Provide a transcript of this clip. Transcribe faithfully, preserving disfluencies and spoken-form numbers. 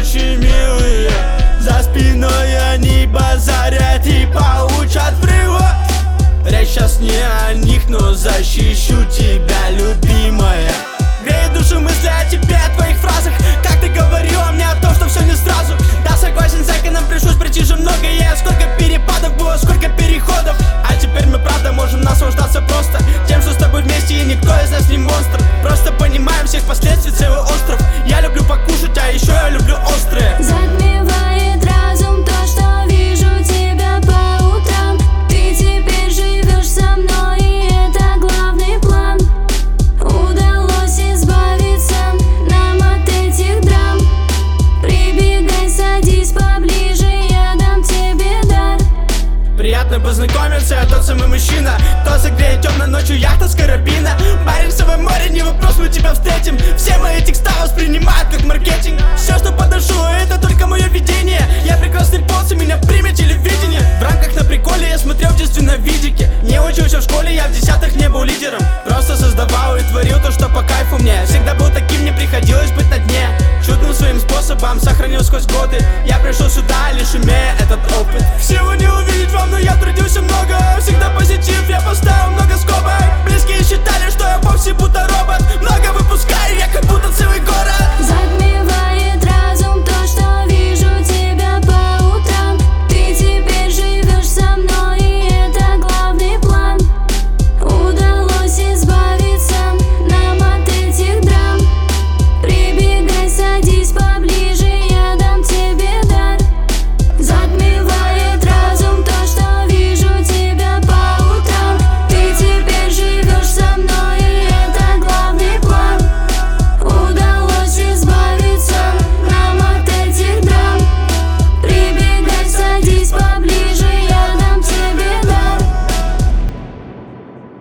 очень милые. За спиной они базарят и получат привод. Речь сейчас не о них, но защищу тебя, любимая. Греет душу мысли о тебе, о твоих фразах. Как ты говорила мне о том, что все не сразу. Да, согласен, зайка, нам пришлось пройти же многое. Сколько перепадов было, сколько переходов. А теперь мы правда можем наслаждаться просто тем, что с тобой вместе, и никто из нас не монстр. Просто понимаем всех последствий, целый остров. Я люблю покушать, а еще я люблю острое. Затмевает разум то, что вижу тебя по утрам. Ты теперь живешь со мной, и это главный план. Удалось избавиться нам от этих драм. Прибегай, садись поближе, я дам тебе дар. Приятно познакомиться, я тот самый мужчина, кто согреет темной ночью яхта с карабина. Баренцево море, не вопрос, мы тебя встретим. Все мои текста воспринимают как маркетинг. Все, что подношу, это только мое видение. Я прекрасный поц, и меня примет телевидение. В рамках на приколе я смотрел в детстве на видике. Не учился в школе, я в десятых не был лидером. Просто создавал и творил то, что по кайфу мне. Всегда был таким, мне приходилось быть на дне. Чудным своим способом сохранил сквозь годы. Я пришел сюда, лишь имея этот опыт. Всего не увидеть вам, но я трудился много. Всегда позитив, я поставил